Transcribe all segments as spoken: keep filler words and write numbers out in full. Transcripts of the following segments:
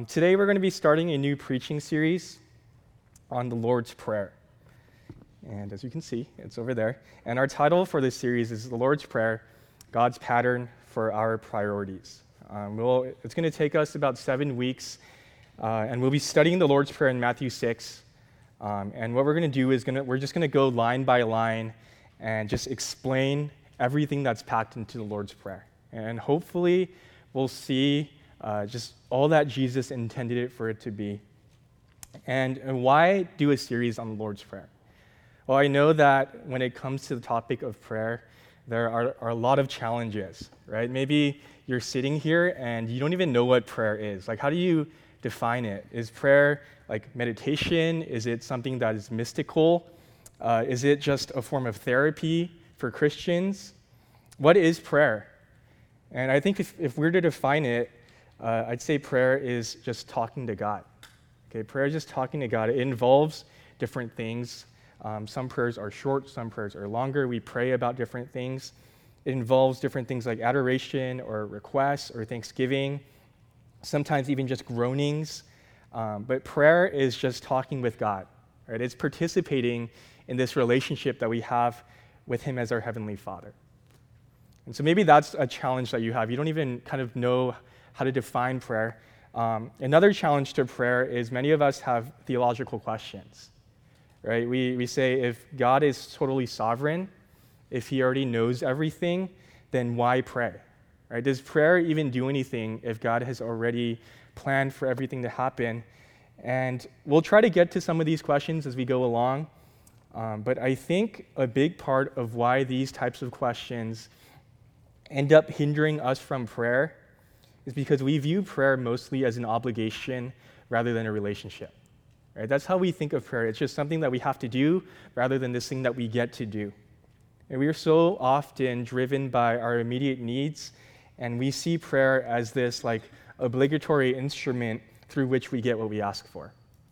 Today we're going to be starting a new preaching series on the Lord's Prayer. And as you can see, it's over there. And our title for this series is The Lord's Prayer, God's Pattern for Our Priorities. Um, we'll, it's going to take us about seven weeks, uh, and we'll be studying the Lord's Prayer in Matthew six. Um, and what we're going to do is gonna, we're just going to go line by line and just explain everything that's packed into the Lord's Prayer. And hopefully we'll see uh, just all that Jesus intended it for it to be. And, and why do a series on the Lord's Prayer? Well, I know that when it comes to the topic of prayer, there are, are a lot of challenges, right? Maybe you're sitting here and you don't even know what prayer is. Like, how do you define it? Is prayer like meditation? Is it something that is mystical? Uh, is it just a form of therapy for Christians? What is prayer? And I think if, if we're to define it, uh, I'd say prayer is just talking to God. Okay, prayer is just talking to God. It involves different things. Um, some prayers are short, some prayers are longer. We pray about different things. It involves different things like adoration or requests or thanksgiving, sometimes even just groanings. Um, but prayer is just talking with God, right? It's participating in this relationship that we have with Him as our Heavenly Father. And so maybe that's a challenge that you have. You don't even kind of know how to define prayer. Um, another challenge to prayer is many of us have theological questions, right? We, we say if God is totally sovereign, if He already knows everything, then why pray, right? Does prayer even do anything if God has already planned for everything to happen? And we'll try to get to some of these questions as we go along. Um, but I think a big part of why these types of questions end up hindering us from prayer is because we view prayer mostly as an obligation rather than a relationship. Right? That's how we think of prayer. It's just something that we have to do rather than this thing that we get to do. And we are so often driven by our immediate needs, and we see prayer as this like obligatory instrument through which we get what we ask for.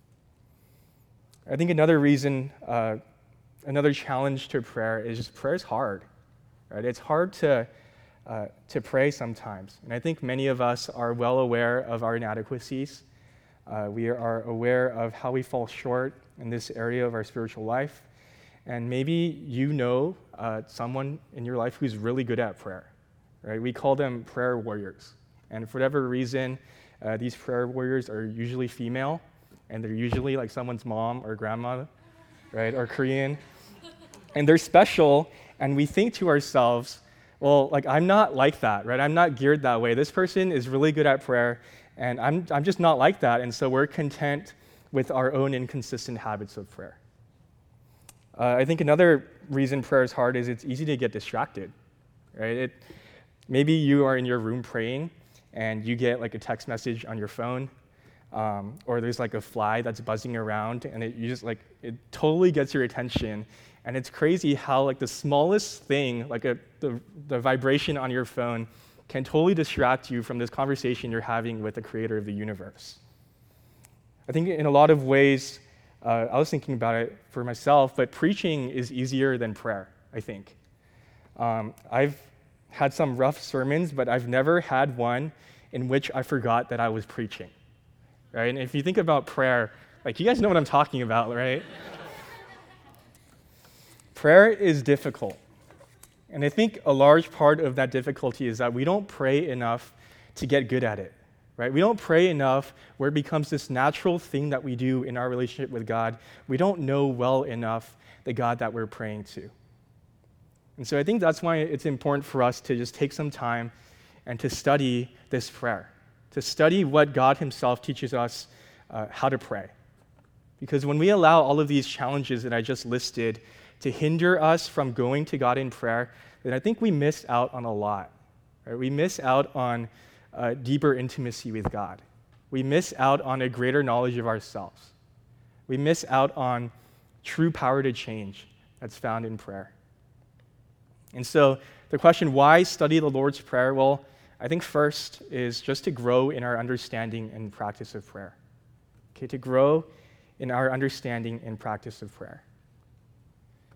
I think another reason, uh, another challenge to prayer is just prayer is hard. Right? It's hard to Uh, to pray sometimes. And I think many of us are well aware of our inadequacies. Uh, we are aware of how we fall short in this area of our spiritual life. And maybe you know uh, someone in your life who's really good at prayer, right? We call them prayer warriors. And for whatever reason, uh, these prayer warriors are usually female, and they're usually like someone's mom or grandma, right, or Korean. And they're special, and we think to ourselves, well, like, I'm not like that, right? I'm not geared that way. This person is really good at prayer, and I'm I'm just not like that, and so we're content with our own inconsistent habits of prayer. Uh, I think another reason prayer is hard is it's easy to get distracted, right? It, maybe you are in your room praying, and you get, like, a text message on your phone, um, or there's, like, a fly that's buzzing around, and it, you just, like, it totally gets your attention. And it's crazy how, like, the smallest thing, like a, the, the vibration on your phone, can totally distract you from this conversation you're having with the creator of the universe. I think in a lot of ways, uh, I was thinking about it for myself, but preaching is easier than prayer, I think. Um, I've had some rough sermons, but I've never had one in which I forgot that I was preaching, right? And if you think about prayer, like, you guys know what I'm talking about, right? Prayer is difficult, and I think a large part of that difficulty is that we don't pray enough to get good at it, right? We don't pray enough where it becomes this natural thing that we do in our relationship with God. We don't know well enough the God that we're praying to. And so I think that's why it's important for us to just take some time and to study this prayer, to study what God Himself teaches us uh, how to pray. Because when we allow all of these challenges that I just listed to hinder us from going to God in prayer, then I think we miss out on a lot. Right? We miss out on uh, deeper intimacy with God. We miss out on a greater knowledge of ourselves. We miss out on true power to change that's found in prayer. And so the question, why study the Lord's Prayer? Well, I think first is just to grow in our understanding and practice of prayer. Okay, to grow in our understanding and practice of prayer.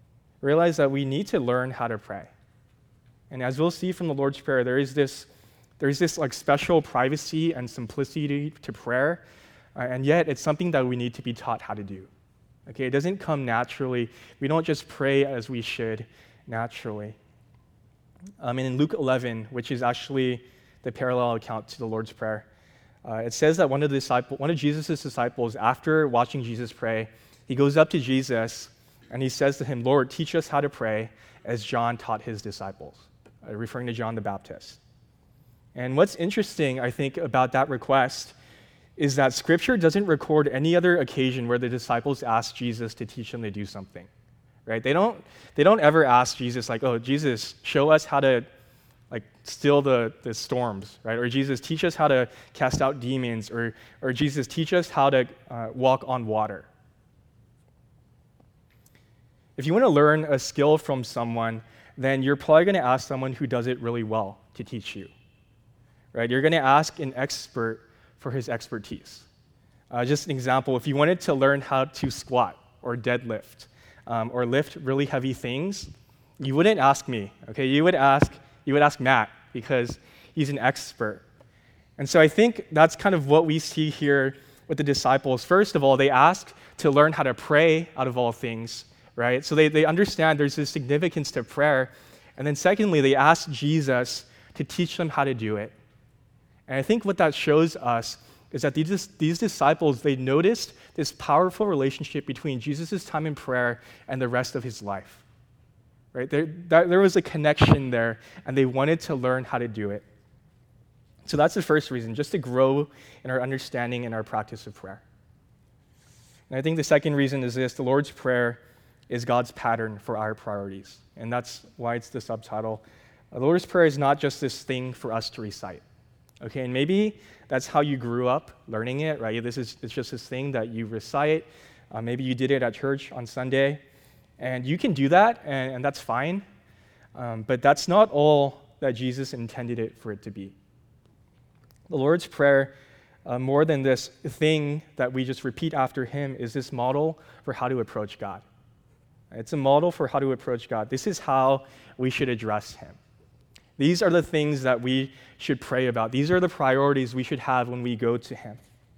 Realize that we need to learn how to pray. And as we'll see from the Lord's Prayer, there is this There's this like special privacy and simplicity to prayer, uh, and yet it's something that we need to be taught how to do. Okay, it doesn't come naturally. We don't just pray as we should naturally. Um, and in Luke eleven, which is actually the parallel account to the Lord's Prayer, uh, it says that one of the disciple, one of Jesus' disciples, after watching Jesus pray, he goes up to Jesus and he says to him, "Lord, teach us how to pray as John taught his disciples," uh, referring to John the Baptist. And what's interesting, I think, about that request is that Scripture doesn't record any other occasion where the disciples asked Jesus to teach them to do something, right? They don't, they don't ever ask Jesus, like, "Oh, Jesus, show us how to like still the, the storms," right? Or, "Jesus, teach us how to cast out demons," or, or "Jesus, teach us how to uh, walk on water." If you want to learn a skill from someone, then you're probably going to ask someone who does it really well to teach you, right? You're going to ask an expert for his expertise. Uh, just an example, if you wanted to learn how to squat or deadlift um, or lift really heavy things, you wouldn't ask me, okay? You would ask, you would ask Matt because he's an expert. And so I think that's kind of what we see here with the disciples. First of all, they ask to learn how to pray out of all things, right? So they, they understand there's a significance to prayer. And then secondly, they ask Jesus to teach them how to do it. And I think what that shows us is that these, these disciples, they noticed this powerful relationship between Jesus' time in prayer and the rest of his life. Right? There, that, there was a connection there, and they wanted to learn how to do it. So that's the first reason, just to grow in our understanding and our practice of prayer. And I think the second reason is this: the Lord's Prayer is God's pattern for our priorities. And that's why it's the subtitle. The Lord's Prayer is not just this thing for us to recite. Okay, and maybe that's how you grew up learning it, right? This is it's just this thing that you recite. Uh, maybe you did it at church on Sunday, and you can do that, and, and that's fine. Um, but that's not all that Jesus intended it for it to be. The Lord's Prayer, uh, more than this thing that we just repeat after him, is this model for how to approach God. It's a model for how to approach God. This is how we should address him. These are the things that we should pray about. These are the priorities we should have when we go to him.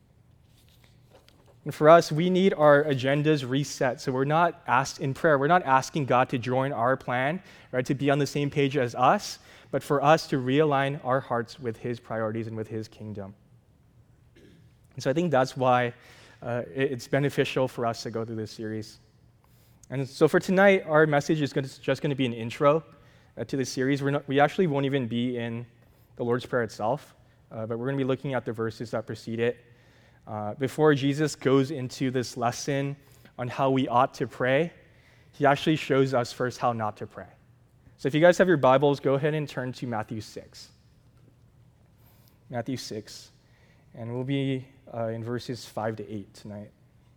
And for us, we need our agendas reset. So we're not asked in prayer, we're not asking God to join our plan, right, to be on the same page as us, but for us to realign our hearts with his priorities and with his kingdom. And so I think that's why uh, it's beneficial for us to go through this series. And so for tonight, our message is just going to be an intro uh, to the series. We're not, we actually won't even be in the Lord's Prayer itself, uh, but we're going to be looking at the verses that precede it. Uh, before Jesus goes into this lesson on how we ought to pray, he actually shows us first how not to pray. So if you guys have your Bibles, go ahead and turn to Matthew six. Matthew six, and we'll be uh, in verses five to eight tonight.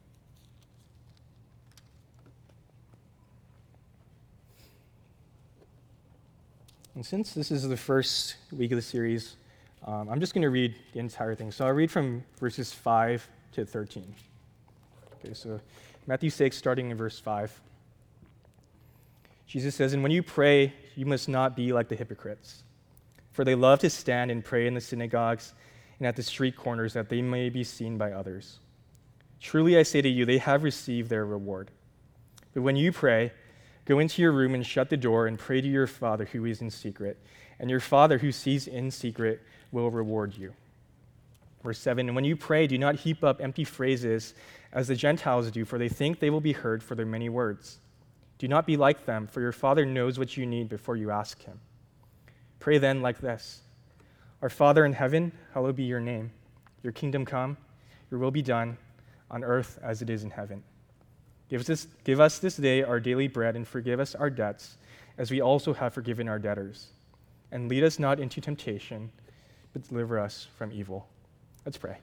And since this is the first week of the series, um, I'm just going to read the entire thing. So I'll read from verses five to thirteen. Okay, so Matthew six, starting in verse five. Jesus says, "And when you pray, you must not be like the hypocrites, for they love to stand and pray in the synagogues and at the street corners that they may be seen by others. Truly I say to you, they have received their reward. But when you pray, go into your room and shut the door and pray to your Father who is in secret, and your Father who sees in secret will reward you." Verse seven, "And when you pray, do not heap up empty phrases as the Gentiles do, for they think they will be heard for their many words. Do not be like them, for your Father knows what you need before you ask him. Pray then like this: Our Father in heaven, hallowed be your name. Your kingdom come, your will be done, on earth as it is in heaven. Give us, this, give us this day our daily bread, and forgive us our debts, as we also have forgiven our debtors. And lead us not into temptation, but deliver us from evil." Let's pray.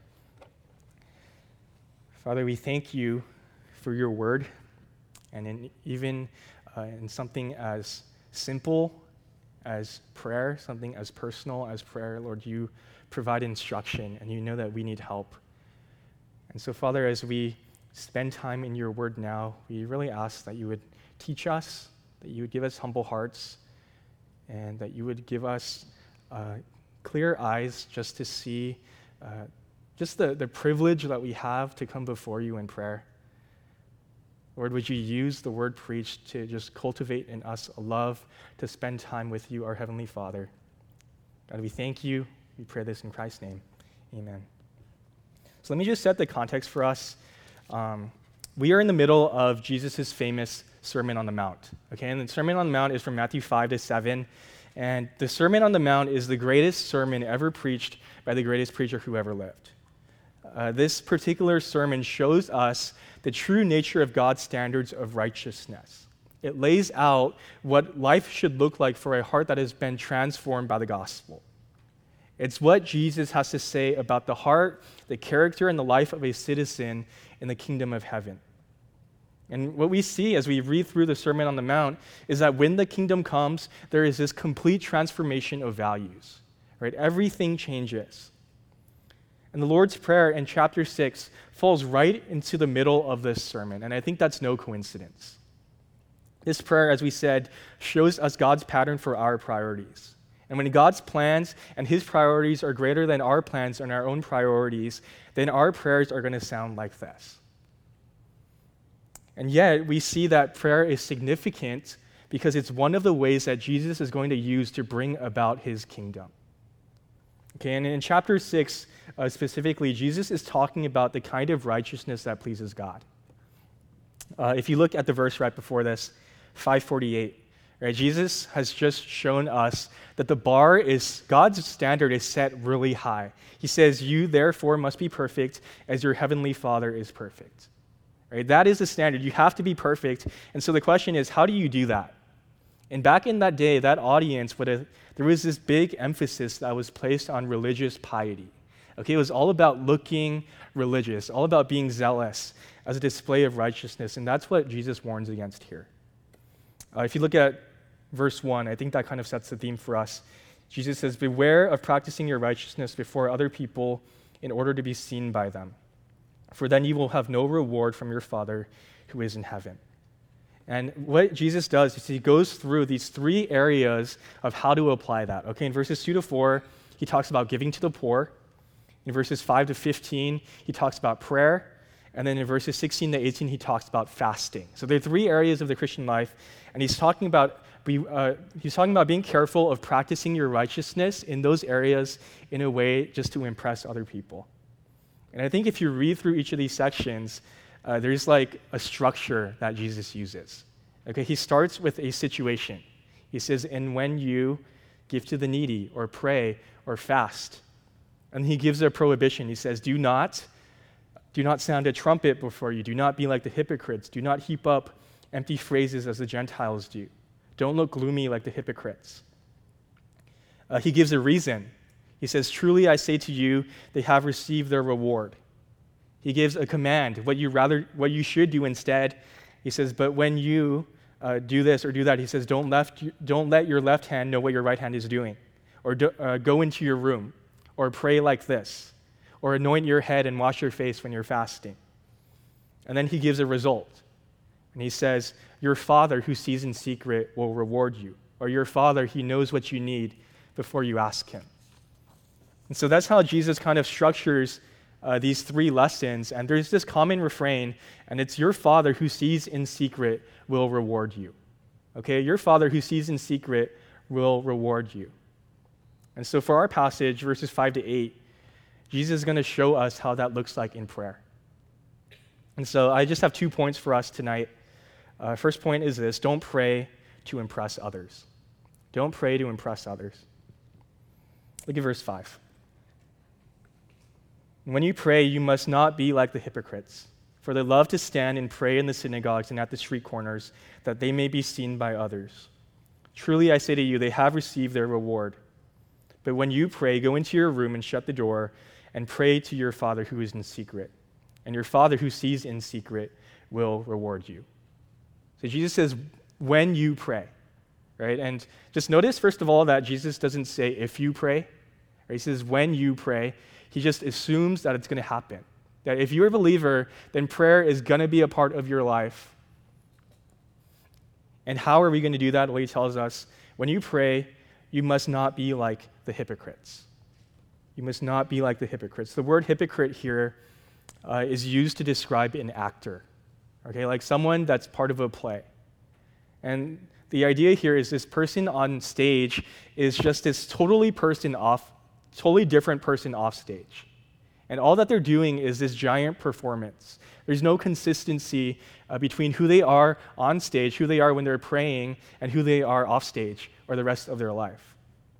Father, we thank you for your word, and in, even uh, in something as simple as prayer, something as personal as prayer, Lord, you provide instruction, and you know that we need help. And so, Father, as we spend time in your word now, we really ask that you would teach us, that you would give us humble hearts, and that you would give us uh, clear eyes just to see uh, just the, the privilege that we have to come before you in prayer. Lord, would you use the word preached to just cultivate in us a love to spend time with you, our Heavenly Father. God, we thank you. We pray this in Christ's name. Amen. So let me just set the context for us. Um, we are in the middle of Jesus' famous Sermon on the Mount. Okay, and the Sermon on the Mount is from Matthew five to seven. And the Sermon on the Mount is the greatest sermon ever preached by the greatest preacher who ever lived. Uh, this particular sermon shows us the true nature of God's standards of righteousness. It lays out what life should look like for a heart that has been transformed by the gospel. It's what Jesus has to say about the heart, the character, and the life of a citizen in the kingdom of heaven. And what we see as we read through the Sermon on the Mount is that when the kingdom comes, there is this complete transformation of values. Right? Everything changes. And the Lord's Prayer in chapter six falls right into the middle of this sermon, and I think that's no coincidence. This prayer, as we said, shows us God's pattern for our priorities. And when God's plans and his priorities are greater than our plans and our own priorities, then our prayers are going to sound like this. And yet, we see that prayer is significant because it's one of the ways that Jesus is going to use to bring about his kingdom. Okay, and in chapter six, uh, specifically, Jesus is talking about the kind of righteousness that pleases God. Uh, if you look at the verse right before this, five forty-eight, right, Jesus has just shown us that the bar is, God's standard is set really high. He says, you therefore must be perfect as your heavenly Father is perfect. Right, that is the standard. You have to be perfect. And so the question is, how do you do that? And back in that day, that audience, would have, there was this big emphasis that was placed on religious piety. Okay, it was all about looking religious, all about being zealous as a display of righteousness, and that's what Jesus warns against here. Uh, if you look at verse one, I think that kind of sets the theme for us. Jesus says, beware of practicing your righteousness before other people in order to be seen by them, for then you will have no reward from your Father who is in heaven. And what Jesus does is he goes through these three areas of how to apply that. Okay, in verses two to four, he talks about giving to the poor. In verses five to fifteen, he talks about prayer. And then in verses sixteen to eighteen, he talks about fasting. So there are three areas of the Christian life, and he's talking about be, uh, he's talking about being careful of practicing your righteousness in those areas in a way just to impress other people. And I think if you read through each of these sections, uh, there's like a structure that Jesus uses. Okay, he starts with a situation. He says, and when you give to the needy, or pray, or fast. And he gives a prohibition. He says, do not, do not sound a trumpet before you. Do not be like the hypocrites. Do not heap up empty phrases as the Gentiles do. Don't look gloomy like the hypocrites. Uh, he gives a reason. He says, truly I say to you, they have received their reward. He gives a command, what you rather, what you should do instead. He says, but when you uh, do this or do that, he says, don't, left, don't let your left hand know what your right hand is doing. Or do, uh, go into your room, or pray like this, or anoint your head and wash your face when you're fasting. And then he gives a result. And he says, your Father who sees in secret will reward you. Or your Father, he knows what you need before you ask him. And so that's how Jesus kind of structures uh, these three lessons. And there's this common refrain, and it's your Father who sees in secret will reward you. Okay, your Father who sees in secret will reward you. And so for our passage, verses five to eight, Jesus is going to show us how that looks like in prayer. And so I just have two points for us tonight. Uh, first point is this: don't pray to impress others. Don't pray to impress others. Look at verse five. When you pray, you must not be like the hypocrites, for they love to stand and pray in the synagogues and at the street corners, that they may be seen by others. Truly I say to you, they have received their reward. But when you pray, go into your room and shut the door and pray to your Father who is in secret. And your Father who sees in secret will reward you. So Jesus says, when you pray, right? And just notice, first of all, that Jesus doesn't say if you pray. Right? He says when you pray. He just assumes that it's going to happen. That if you're a believer, then prayer is going to be a part of your life. And how are we going to do that? Well, he tells us, when you pray, you must not be like the hypocrites. You must not be like the hypocrites. The word hypocrite here uh, is used to describe an actor, okay, like someone that's part of a play. And the idea here is this person on stage is just this totally person off, totally different person off stage. And all that they're doing is this giant performance. There's no consistency uh, between who they are on stage, who they are when they're praying, and who they are off stage or the rest of their life.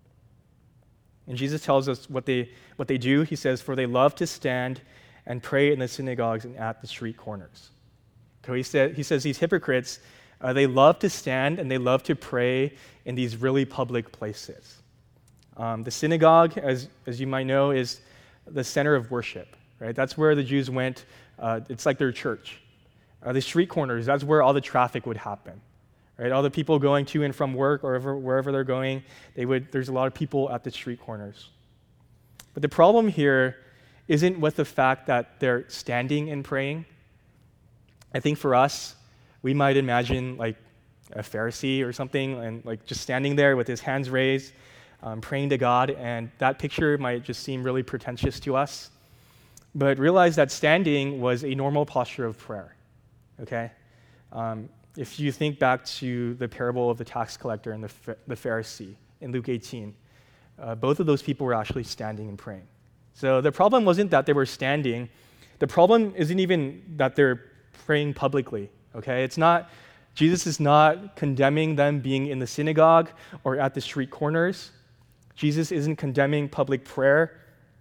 And Jesus tells us what they, what they do. He says, for they love to stand and pray in the synagogues and at the street corners. So he, said, he says these hypocrites, uh, they love to stand and they love to pray in these really public places. Um, the synagogue, as, as you might know, is the center of worship, right? That's where the Jews went. Uh, it's like their church. Uh, the street corners, that's where all the traffic would happen, right? All the people going to and from work or wherever, wherever they're going, they would. There's a lot of people at the street corners. But the problem here isn't with the fact that they're standing and praying. I think for us, we might imagine like a Pharisee or something and like just standing there with his hands raised, um, praying to God, and that picture might just seem really pretentious to us. But realize that standing was a normal posture of prayer, okay? Um, if you think back to the parable of the tax collector and the, the Pharisee in Luke eighteen, uh, both of those people were actually standing and praying. So the problem wasn't that they were standing. The problem isn't even that they're praying publicly, okay? It's not, Jesus is not condemning them being in the synagogue or at the street corners. Jesus isn't condemning public prayer.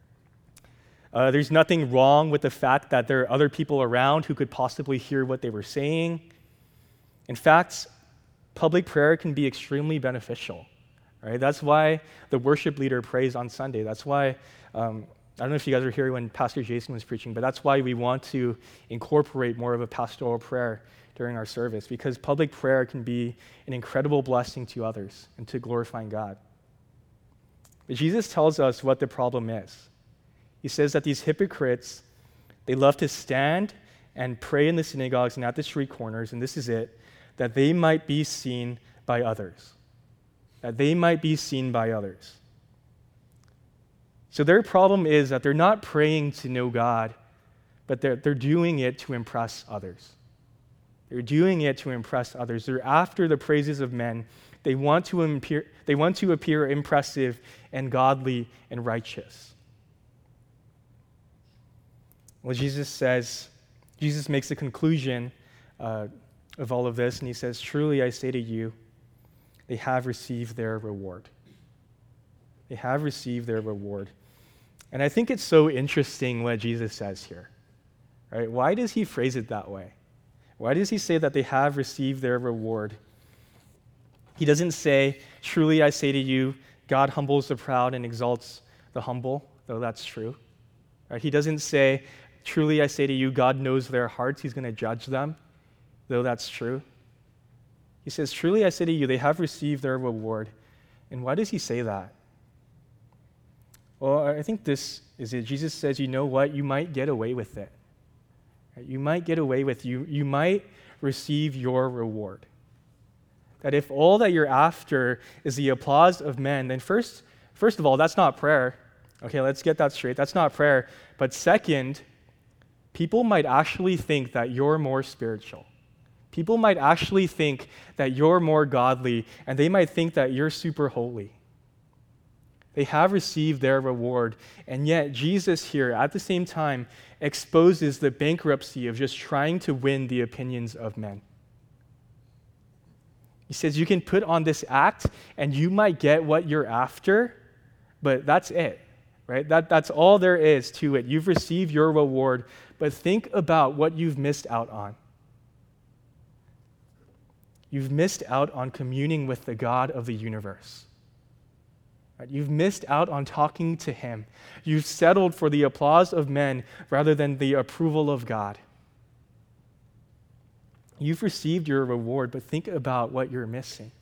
Uh, there's nothing wrong with the fact that there are other people around who could possibly hear what they were saying. In fact, public prayer can be extremely beneficial, right? That's why the worship leader prays on Sunday. That's why, um, I don't know if you guys were here when Pastor Jason was preaching, but that's why we want to incorporate more of a pastoral prayer during our service, because public prayer can be an incredible blessing to others and to glorifying God. But Jesus tells us what the problem is. He says that these hypocrites, they love to stand and pray in the synagogues and at the street corners, and this is it, that they might be seen by others. That they might be seen by others. So their problem is that they're not praying to know God, but they're, they're doing it to impress others. They're doing it to impress others. They're after the praises of men. They want to appear, they want to appear impressive and godly and righteous. Well, Jesus says, Jesus makes a conclusion uh, of all of this, and he says, truly I say to you, they have received their reward. They have received their reward. And I think it's so interesting what Jesus says here. Right? Why does he phrase it that way? Why does he say that they have received their reward? He doesn't say, truly I say to you, God humbles the proud and exalts the humble, though that's true. Right? He doesn't say, truly I say to you, God knows their hearts. He's going to judge them, though that's true. He says, truly I say to you, they have received their reward. And why does he say that? Well, I think this is it. Jesus says, you know what? You might get away with it. You might get away with you. You might receive your reward. That if all that you're after is the applause of men, then first, first of all, that's not prayer. Okay, let's get that straight. That's not prayer. But second, people might actually think that you're more spiritual. People might actually think that you're more godly, and they might think that you're super holy. They have received their reward, and yet Jesus here, at the same time, exposes the bankruptcy of just trying to win the opinions of men. He says you can put on this act, and you might get what you're after, but that's it, right? That, that's all there is to it. You've received your reward, but think about what you've missed out on. You've missed out on communing with the God of the universe. You've missed out on talking to him. You've settled for the applause of men rather than the approval of God. You've received your reward, but think about what you're missing.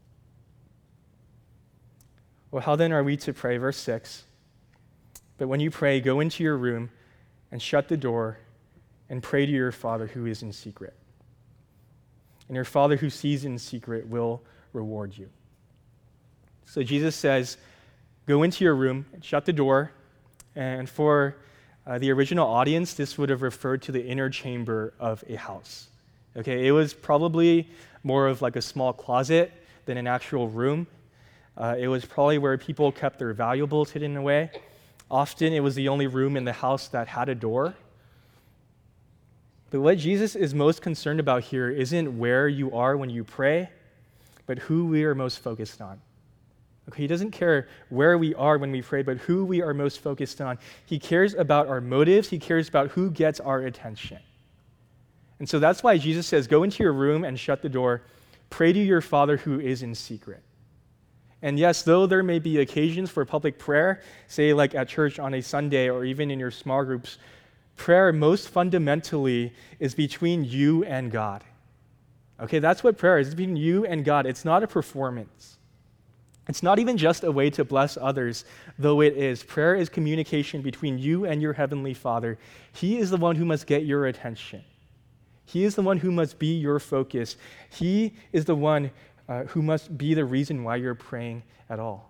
Well, how then are we to pray? Verse six. But when you pray, go into your room and shut the door and pray to your Father who is in secret. And your Father who sees in secret will reward you. So Jesus says, go into your room and shut the door And for uh, the original audience, this would have referred to the inner chamber of a house. Okay, it was probably more of like a small closet than an actual room. Uh, it was probably where people kept their valuables hidden away. Often it was the only room in the house that had a door. But what Jesus is most concerned about here isn't where you are when you pray, but who we are most focused on. Okay, he doesn't care where we are when we pray, but who we are most focused on. He cares about our motives. He cares about who gets our attention. And so that's why Jesus says, go into your room and shut the door. Pray to your Father who is in secret. And yes, though there may be occasions for public prayer, say like at church on a Sunday or even in your small groups, prayer most fundamentally is between you and God. Okay, that's what prayer is. It's between you and God. It's not a performance. It's not even just a way to bless others, though it is. Prayer is communication between you and your Heavenly Father. He is the one who must get your attention. He is the one who must be your focus. He is the one uh, who must be the reason why you're praying at all.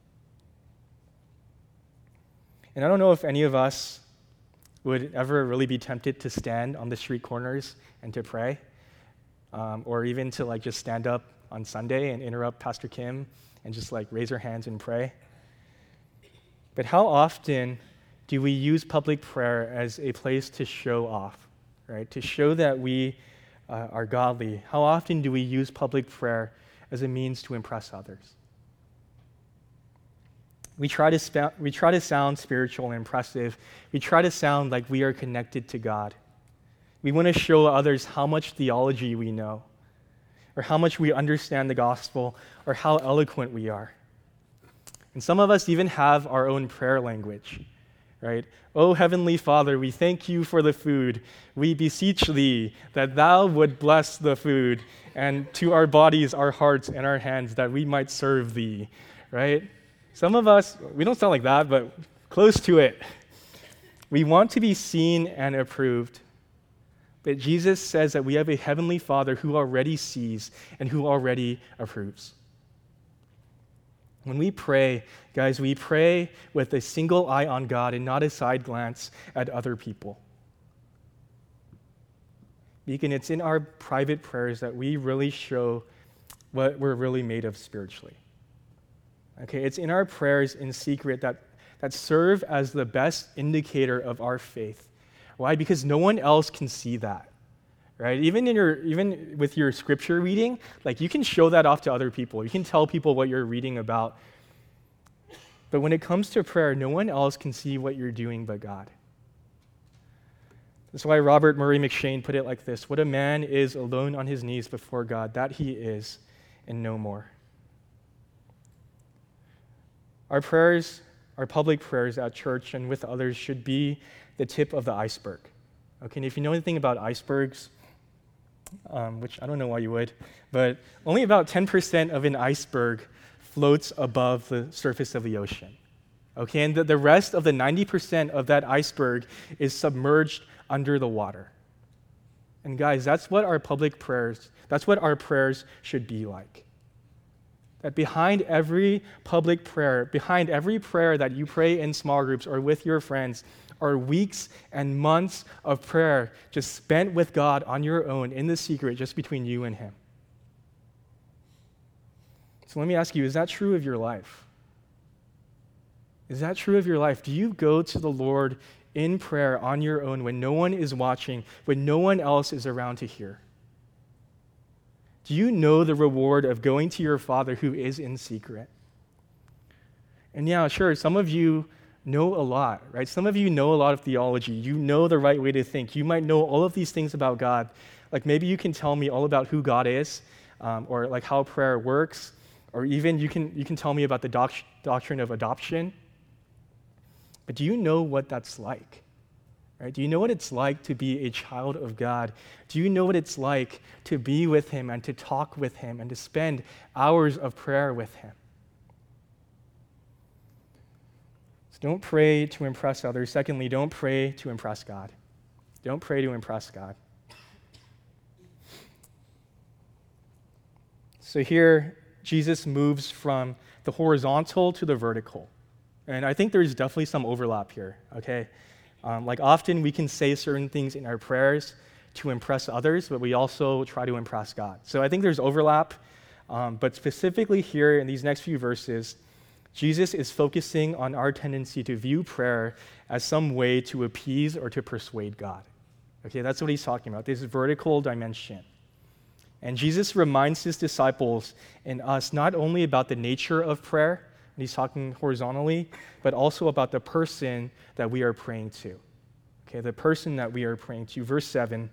And I don't know if any of us would ever really be tempted to stand on the street corners and to pray, um, or even to like just stand up on Sunday and interrupt Pastor Kim and just like raise our hands and pray. But how often do we use public prayer as a place to show off, right? To show that we uh, are godly? How often do we use public prayer as a means to impress others? We try to sp- we try to sound spiritual and impressive. We try to sound like we are connected to God. We want to show others how much theology we know, or how much we understand the gospel, or how eloquent we are. And some of us even have our own prayer language, right? Oh, Heavenly Father, we thank you for the food. We beseech thee that thou would bless the food, and to our bodies, our hearts, and our hands, that we might serve thee, right? Some of us, we don't sound like that, but close to it. We want to be seen and approved. But Jesus says that we have a Heavenly Father who already sees and who already approves. When we pray, guys, we pray with a single eye on God and not a side glance at other people. Because it's in our private prayers that we really show what we're really made of spiritually. Okay, it's in our prayers in secret that, that serve as the best indicator of our faith. Why? Because no one else can see that, right? Even in your, even with your scripture reading, like you can show that off to other people. You can tell people what you're reading about. But when it comes to prayer, no one else can see what you're doing but God. That's why Robert Murray McShane put it like this: what a man is alone on his knees before God, that he is, and no more. Our prayers, our public prayers at church and with others should be the tip of the iceberg. Okay, and if you know anything about icebergs, um, which I don't know why you would, but only about ten percent of an iceberg floats above the surface of the ocean. Okay, and the, the rest of the ninety percent of that iceberg is submerged under the water. And guys, that's what our public prayers, that's what our prayers should be like. That behind every public prayer, behind every prayer that you pray in small groups or with your friends, are weeks and months of prayer just spent with God on your own in the secret, just between you and Him. So let me ask you, is that true of your life? Is that true of your life? Do you go to the Lord in prayer on your own when no one is watching, when no one else is around to hear? Do you know the reward of going to your Father who is in secret? And yeah, sure, some of you know a lot, right? Some of you know a lot of theology. You know the right way to think. You might know all of these things about God. Like maybe you can tell me all about who God is, um, or like how prayer works, or even you can you can tell me about the doc- doctrine of adoption. But do you know what that's like? Right? Do you know what it's like to be a child of God? Do you know what it's like to be with Him and to talk with Him and to spend hours of prayer with Him? So don't pray to impress others. Secondly, don't pray to impress God. Don't pray to impress God. So here, Jesus moves from the horizontal to the vertical. And I think there's definitely some overlap here, okay? Um, like often we can say certain things in our prayers to impress others, but we also try to impress God. So I think there's overlap, um, but specifically here in these next few verses, Jesus is focusing on our tendency to view prayer as some way to appease or to persuade God. Okay, that's what he's talking about, this vertical dimension. And Jesus reminds his disciples and us not only about the nature of prayer, and he's talking horizontally, but also about the person that we are praying to. Okay, the person that we are praying to. Verse seven,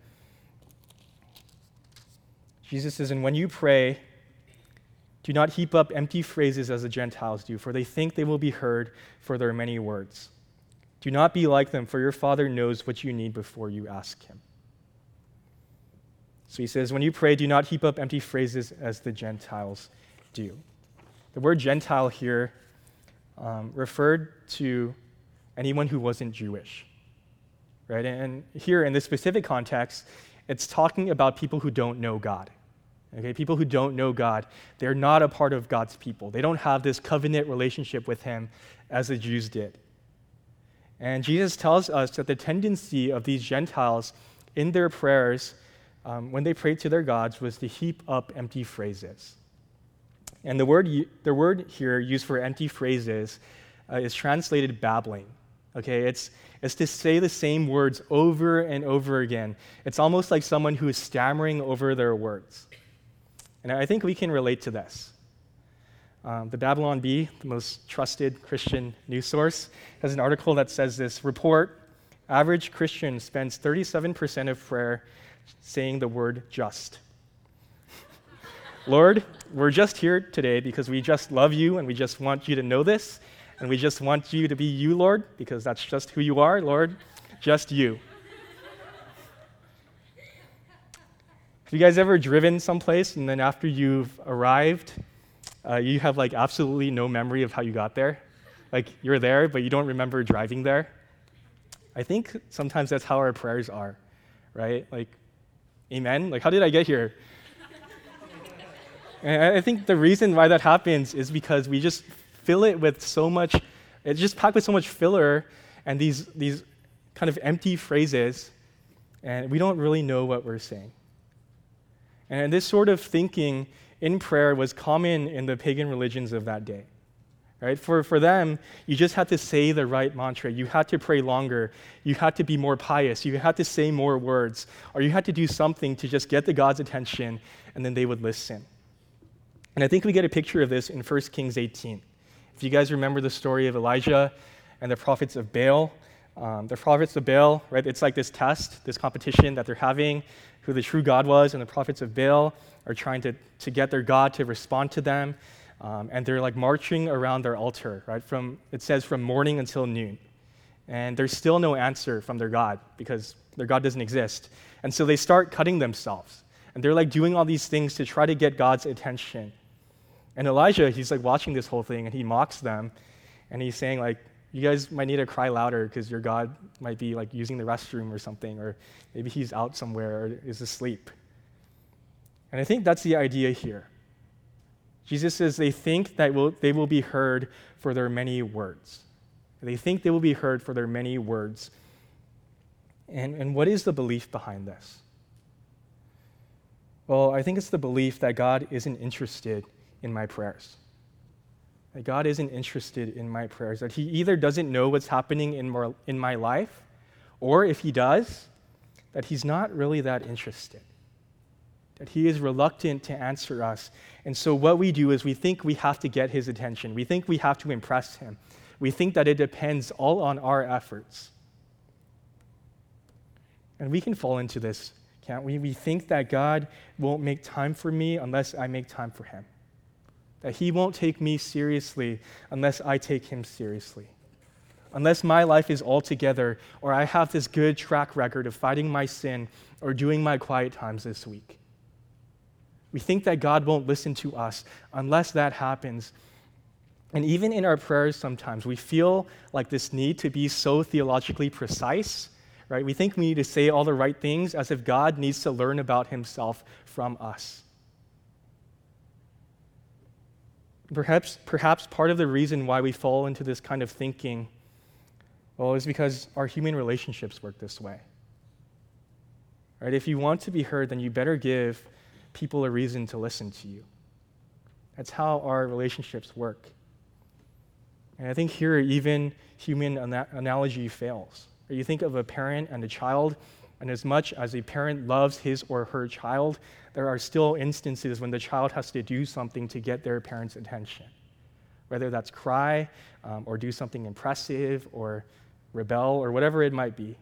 Jesus says, "And when you pray, do not heap up empty phrases as the Gentiles do, for they think they will be heard for their many words. Do not be like them, for your Father knows what you need before you ask him." So he says, when you pray, do not heap up empty phrases as the Gentiles do. The word Gentile here um, referred to anyone who wasn't Jewish, right? And here in this specific context, it's talking about people who don't know God. Okay, people who don't know God, they're not a part of God's people. They don't have this covenant relationship with him as the Jews did. And Jesus tells us that the tendency of these Gentiles in their prayers, um, when they prayed to their gods, was to heap up empty phrases. And the word, the word here used for empty phrases uh, is translated babbling. Okay, it's, it's to say the same words over and over again. It's almost like someone who is stammering over their words. And I think we can relate to this. Um, the Babylon Bee, the most trusted Christian news source, has an article that says this: report, average Christian spends thirty-seven percent of prayer saying the word just. Lord, we're just here today because we just love you and we just want you to know this, and we just want you to be you, Lord, because that's just who you are, Lord, just you. Have you guys ever driven someplace and then after you've arrived, uh, you have like absolutely no memory of how you got there? Like you're there, but you don't remember driving there? I think sometimes that's how our prayers are, right? Like, amen? Like, how did I get here? And I think the reason why that happens is because we just fill it with so much, it's just packed with so much filler and these, these kind of empty phrases, and we don't really know what we're saying. And this sort of thinking in prayer was common in the pagan religions of that day. Right? For, for them, you just had to say the right mantra. You had to pray longer. You had to be more pious. You had to say more words. Or you had to do something to just get the God's attention, and then they would listen. And I think we get a picture of this in First Kings eighteen. If you guys remember the story of Elijah and the prophets of Baal, um, the prophets of Baal, right? It's like this test, this competition that they're having, who the true God was, and the prophets of Baal are trying to, to get their God to respond to them. Um, and they're like marching around their altar, right? From, it says from morning until noon. And there's still no answer from their God because their God doesn't exist. And so they start cutting themselves. And they're like doing all these things to try to get God's attention. And Elijah, he's like watching this whole thing and he mocks them. And he's saying like, you guys might need to cry louder because your God might be like using the restroom or something, or maybe he's out somewhere or is asleep. And I think that's the idea here. Jesus says they think that will, they will be heard for their many words. They think they will be heard for their many words. And, and what is the belief behind this? Well, I think it's the belief that God isn't interested in my prayers. That God isn't interested in my prayers. That he either doesn't know what's happening in, more, in my life, or if he does, that he's not really that interested. That he is reluctant to answer us. And so what we do is we think we have to get his attention. We think we have to impress him. We think that it depends all on our efforts. And we can fall into this, can't we? We think that God won't make time for me unless I make time for him. That he won't take me seriously unless I take him seriously. Unless my life is all together, or I have this good track record of fighting my sin or doing my quiet times this week. We think that God won't listen to us unless that happens. And even in our prayers sometimes, we feel like this need to be so theologically precise, right? We think we need to say all the right things as if God needs to learn about himself from us. Perhaps, perhaps part of the reason why we fall into this kind of thinking, well, is because our human relationships work this way. Right? If you want to be heard, then you better give people a reason to listen to you. That's how our relationships work. And I think here even human ana- analogy fails. You think of a parent and a child, and as much as a parent loves his or her child, there are still instances when the child has to do something to get their parent's attention, whether that's cry um, or do something impressive or rebel or whatever it might be.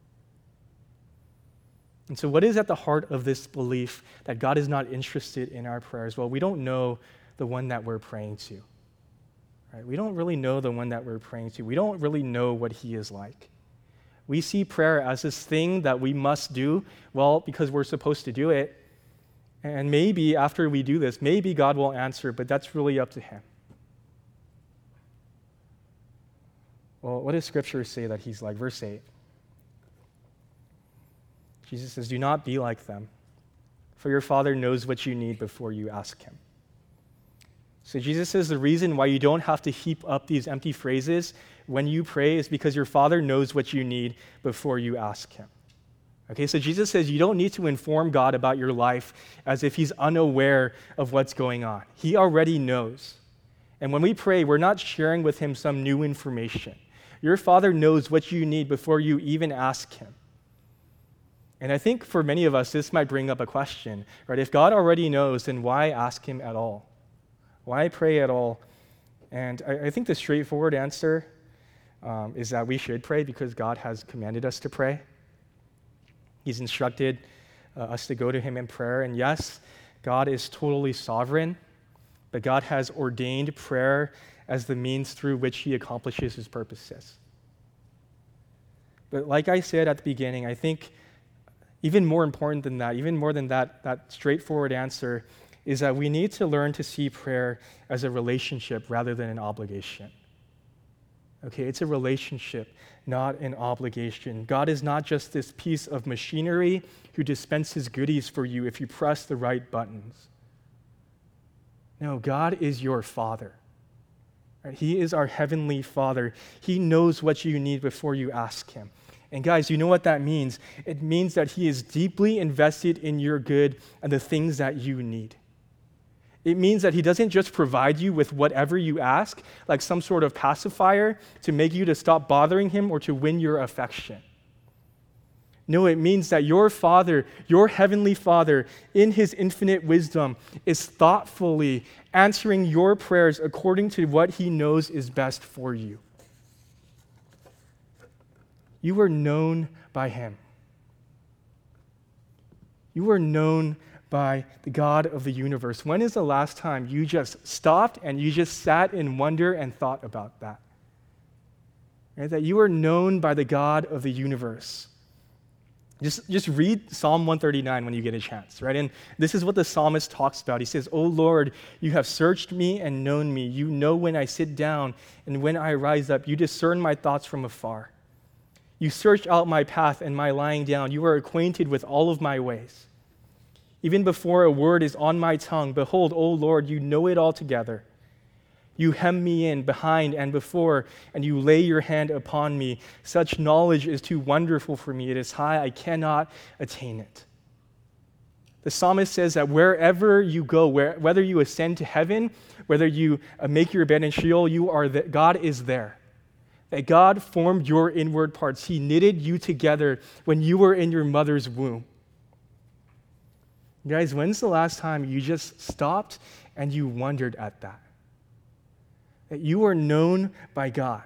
And so what is at the heart of this belief that God is not interested in our prayers? Well, we don't know the one that we're praying to. Right? We don't really know the one that we're praying to. We don't really know what he is like. We see prayer as this thing that we must do, well, because we're supposed to do it. And maybe after we do this, maybe God will answer, but that's really up to him. Well, what does Scripture say that he's like? Verse eight. Jesus says, "Do not be like them, for your Father knows what you need before you ask him." So Jesus says the reason why you don't have to heap up these empty phrases when you pray is because your Father knows what you need before you ask him. Okay, so Jesus says you don't need to inform God about your life as if he's unaware of what's going on. He already knows. And when we pray, we're not sharing with him some new information. Your Father knows what you need before you even ask him. And I think for many of us, this might bring up a question, right? If God already knows, then why ask him at all? Why pray at all? And I, I think the straightforward answer um, is that we should pray because God has commanded us to pray. He's instructed uh, us to go to him in prayer. And yes, God is totally sovereign, but God has ordained prayer as the means through which he accomplishes his purposes. But like I said at the beginning, I think even more important than that, even more than that, that straightforward answer, is that we need to learn to see prayer as a relationship rather than an obligation. Okay, it's a relationship, not an obligation. God is not just this piece of machinery who dispenses goodies for you if you press the right buttons. No, God is your Father. Right? He is our heavenly Father. He knows what you need before you ask him. And guys, you know what that means? It means that he is deeply invested in your good and the things that you need. It means that he doesn't just provide you with whatever you ask, like some sort of pacifier to make you to stop bothering him or to win your affection. No, it means that your Father, your heavenly Father, in his infinite wisdom, is thoughtfully answering your prayers according to what he knows is best for you. You are known by him. You are known by the God of the universe. When is the last time you just stopped and you just sat in wonder and thought about that? Right? That you are known by the God of the universe. Just, just read Psalm one thirty-nine when you get a chance, right? And this is what the psalmist talks about. He says, "O Lord, you have searched me and known me. You know when I sit down and when I rise up. You discern my thoughts from afar. You search out my path and my lying down. You are acquainted with all of my ways. Even before a word is on my tongue, behold, O Lord, you know it altogether. You hem me in behind and before, and you lay your hand upon me. Such knowledge is too wonderful for me. It is high, I cannot attain it." The psalmist says that wherever you go, where, whether you ascend to heaven, whether you uh, make your bed in Sheol, you are the, God is there. That God formed your inward parts. He knitted you together when you were in your mother's womb. Guys, when's the last time you just stopped and you wondered at that? That you are known by God.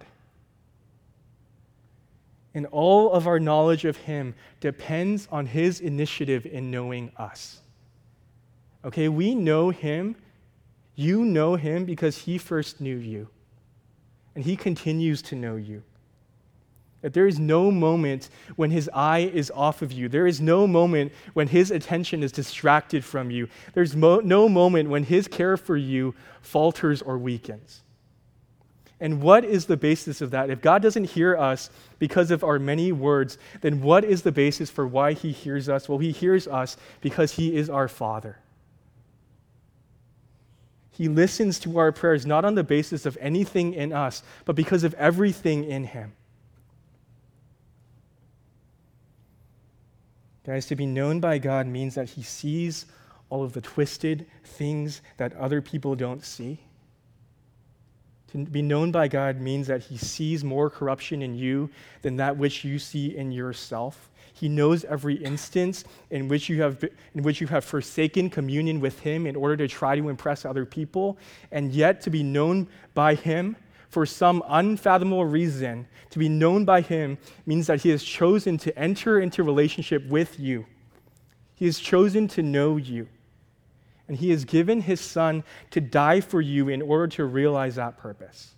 And all of our knowledge of him depends on his initiative in knowing us. Okay, we know him. You know him because he first knew you. And he continues to know you. That there is no moment when his eye is off of you. There is no moment when his attention is distracted from you. There's mo- no moment when his care for you falters or weakens. And what is the basis of that? If God doesn't hear us because of our many words, then what is the basis for why he hears us? Well, he hears us because he is our Father. He listens to our prayers not on the basis of anything in us, but because of everything in him. Guys, to be known by God means that he sees all of the twisted things that other people don't see. To be known by God means that he sees more corruption in you than that which you see in yourself. He knows every instance in which you have in which you have forsaken communion with him in order to try to impress other people, and yet to be known by him for some unfathomable reason, to be known by him means that he has chosen to enter into relationship with you. He has chosen to know you. And he has given his son to die for you in order to realize that purpose.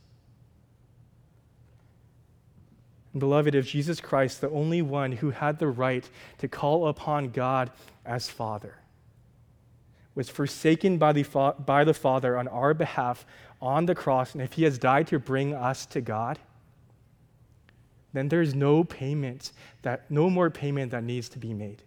And beloved, if Jesus Christ, the only one who had the right to call upon God as Father, was forsaken by the, fa- by the Father on our behalf on the cross, and if he has died to bring us to God, then there's no payment that no more payment that needs to be made.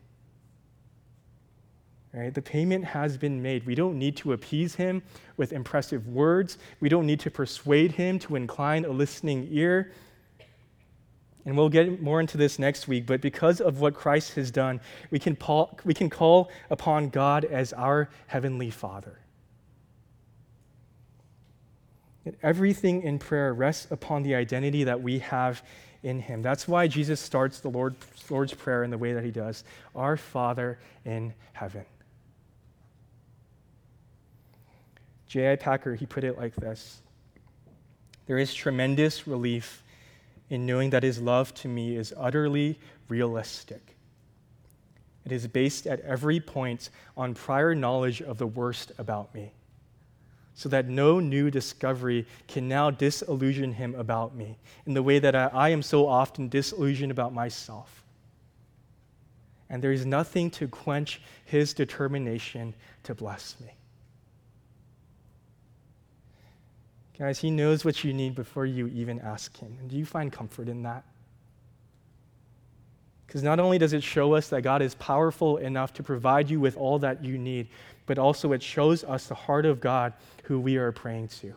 Right? The payment has been made. We don't need to appease him with impressive words. We don't need to persuade him to incline a listening ear. And we'll get more into this next week, but because of what Christ has done, we can, call, we can call upon God as our heavenly Father. And everything in prayer rests upon the identity that we have in him. That's why Jesus starts the Lord, Lord's Prayer in the way that he does. Our Father in heaven. J I Packer, he put it like this: there is tremendous relief in knowing that his love to me is utterly realistic. It is based at every point on prior knowledge of the worst about me, so that no new discovery can now disillusion him about me in the way that I, I am so often disillusioned about myself. And there is nothing to quench his determination to bless me. Guys, he knows what you need before you even ask him. And do you find comfort in that? Because not only does it show us that God is powerful enough to provide you with all that you need, but also it shows us the heart of God who we are praying to.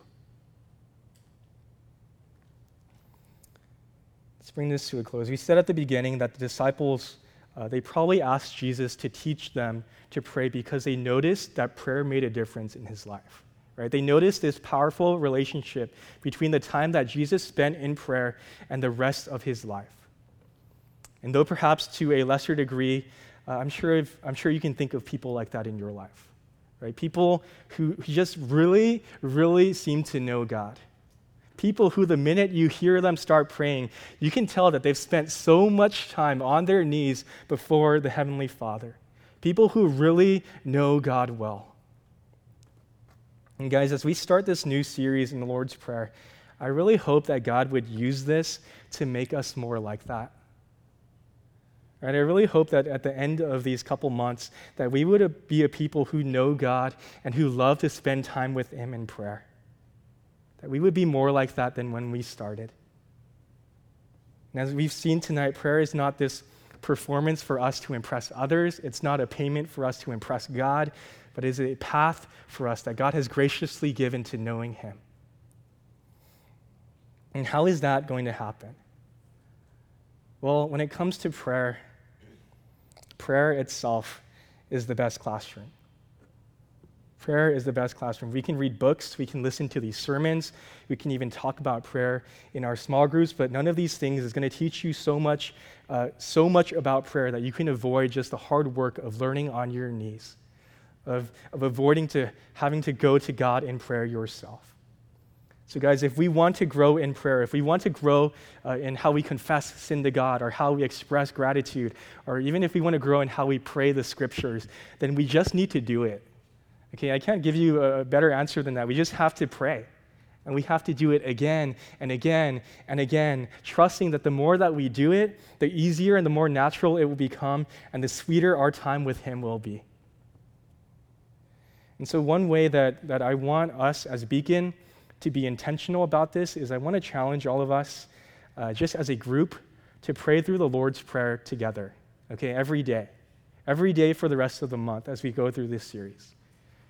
Let's bring this to a close. We said at the beginning that the disciples, uh, they probably asked Jesus to teach them to pray because they noticed that prayer made a difference in his life. Right? They noticed this powerful relationship between the time that Jesus spent in prayer and the rest of his life. And though perhaps to a lesser degree, uh, I'm sure if, I'm sure you can think of people like that in your life. Right? People who, who just really, really seem to know God. People who the minute you hear them start praying, you can tell that they've spent so much time on their knees before the Heavenly Father. People who really know God well. And guys, as we start this new series in the Lord's Prayer, I really hope that God would use this to make us more like that. Right? I really hope that at the end of these couple months, that we would be a people who know God and who love to spend time with him in prayer. That we would be more like that than when we started. And as we've seen tonight, prayer is not this performance for us to impress others. It's not a payment for us to impress God, but is a path for us that God has graciously given to knowing him. And how is that going to happen? Well, when it comes to prayer, prayer itself is the best classroom. Prayer is the best classroom. We can read books, we can listen to these sermons, we can even talk about prayer in our small groups, but none of these things is going to teach you so much, uh, so much about prayer that you can avoid just the hard work of learning on your knees. Of, of avoiding to having to go to God in prayer yourself. So guys, if we want to grow in prayer, if we want to grow uh, in how we confess sin to God or how we express gratitude, or even if we want to grow in how we pray the scriptures, then we just need to do it. Okay, I can't give you a better answer than that. We just have to pray. And we have to do it again and again and again, trusting that the more that we do it, the easier and the more natural it will become, and the sweeter our time with him will be. And so one way that, that I want us as Beacon to be intentional about this is I want to challenge all of us, uh, just as a group, to pray through the Lord's Prayer together, okay, every day. Every day for the rest of the month as we go through this series.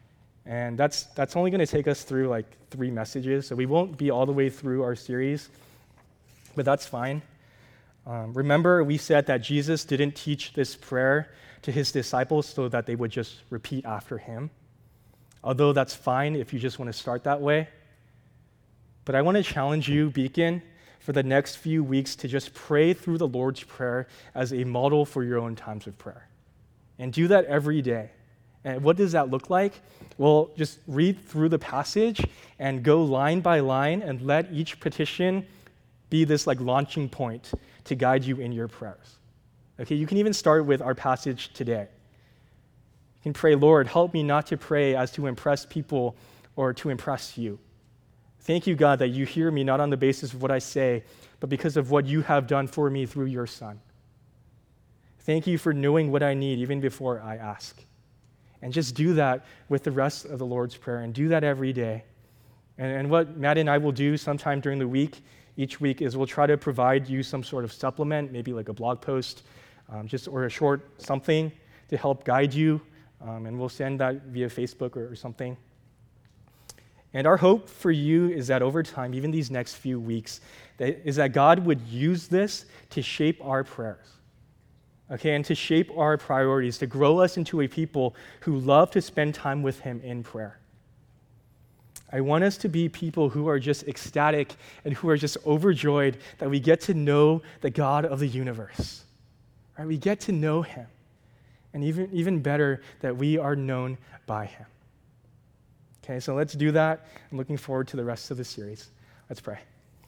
And that's that's only going to take us through like three messages, so we won't be all the way through our series, but that's fine. Um, remember, we said that Jesus didn't teach this prayer to his disciples so that they would just repeat after him, although that's fine if you just want to start that way. But I want to challenge you, Beacon, for the next few weeks to just pray through the Lord's Prayer as a model for your own times of prayer. And do that every day. And what does that look like? Well, just read through the passage and go line by line and let each petition be this like launching point to guide you in your prayers. Okay, you can even start with our passage today. You can pray, Lord, help me not to pray as to impress people or to impress you. Thank you, God, that you hear me not on the basis of what I say, but because of what you have done for me through your Son. Thank you for knowing what I need even before I ask. And just do that with the rest of the Lord's Prayer, and do that every day. And, and what Matt and I will do sometime during the week, each week, is we'll try to provide you some sort of supplement, maybe like a blog post, um, just or a short something to help guide you, um, and we'll send that via Facebook or, or something. And our hope for you is that over time, even these next few weeks, that, is that God would use this to shape our prayers. Okay, and to shape our priorities, to grow us into a people who love to spend time with him in prayer. I want us to be people who are just ecstatic and who are just overjoyed that we get to know the God of the universe. Right? We get to know him. And even, even better, that we are known by him. Okay, so let's do that. I'm looking forward to the rest of the series. Let's pray.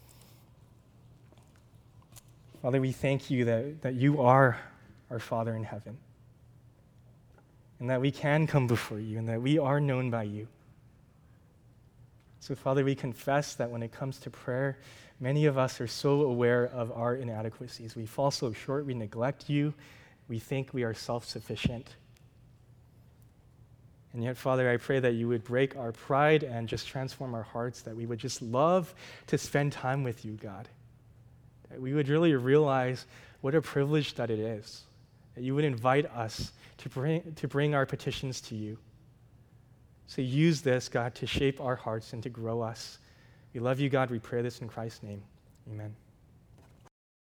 Father, we thank you that, that you are our Father in heaven, and that we can come before you, and that we are known by you. So, Father, we confess that when it comes to prayer, many of us are so aware of our inadequacies. We fall so short, we neglect you, we think we are self-sufficient. And yet, Father, I pray that you would break our pride and just transform our hearts, that we would just love to spend time with you, God. That we would really realize what a privilege that it is. That you would invite us to bring, to bring our petitions to you. So use this, God, to shape our hearts and to grow us. We love you, God. We pray this in Christ's name. Amen.